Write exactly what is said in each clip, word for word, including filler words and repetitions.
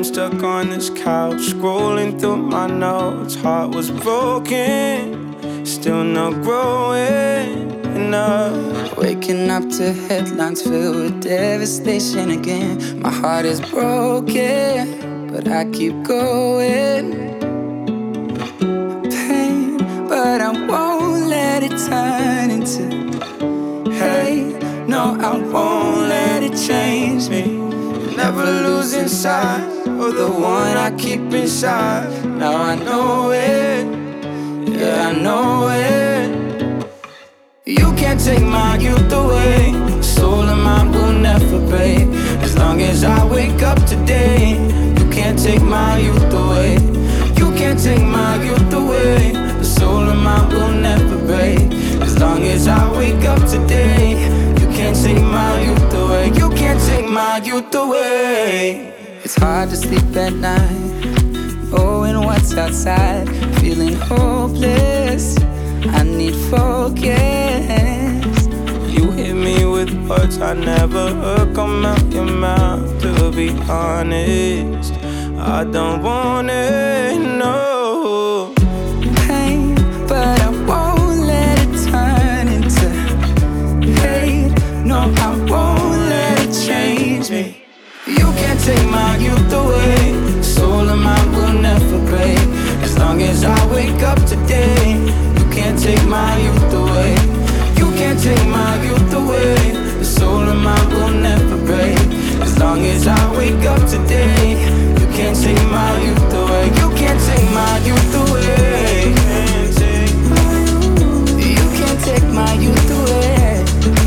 stuck on this couch, scrolling through my notes. Heart was broken, still not growing enough. Waking up to headlines filled with devastation again. My heart is broken, but I keep going. Pain, but I won't let it turn into hate. No, I won't let it change me. Never losing sight of the one I keep inside. Now I know it, yeah, I know it. You can't take my youth away. Soul of mine will never break. As long as I wake up today, you can't take my youth away. You can't take my youth away. The soul of mine will never break. As long as I wake up today, you can't take my youth away. You can't take my youth away. It's hard to sleep at night, knowing what's outside, feeling hopeless. I need focus. You hit me with words I never heard come out your mouth. To be honest, I don't want it, no. Pain, but I won't let it turn into hate. No, I won't let it change me. You can't take my youth away. Soul of mine will never break. As long as I wake up today, you can't take my youth away. You can't take my youth away. The soul of mine will never break. As long as I wake up today, you can't take my youth away. You can't take my youth away. You can't take my youth away.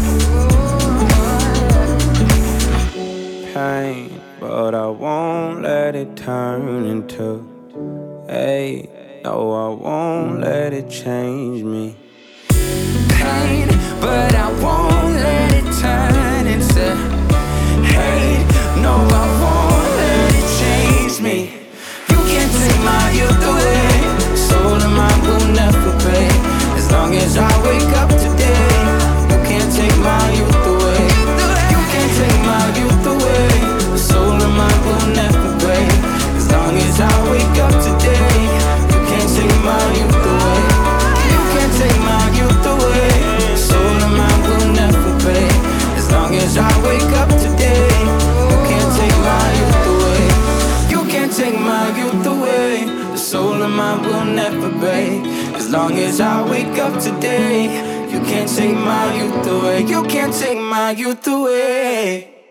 Pain, but I won't let it turn into hate. No, I won't let it change me. Pain, but I won't let it turn into hate. No, I won't let it change me. You can't take my youth away. Soul of mine will never break. As long as I wake up today, you can't take my youth away. You can't take my youth away. The soul of mine will never break. As long as I wake up today, you can't take my youth away. You can't take my youth away. Soul of mine will never break. As long as I wake up today, you can't take my youth away. You can't take my youth away. The soul of mine will never break. As long as I wake up today, you can't take my youth away. You can't take my youth away.